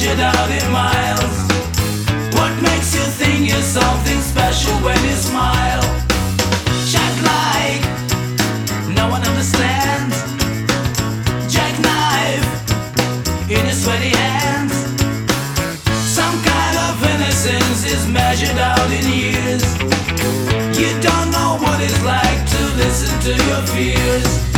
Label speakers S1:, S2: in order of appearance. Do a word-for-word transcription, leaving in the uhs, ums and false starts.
S1: measured out in miles. What makes you think you're something special when you smile? Jackknife, no one understands. Jackknife in your sweaty hands. Some kind of innocence is measured out in years. You don't know what it's like to listen to your fears.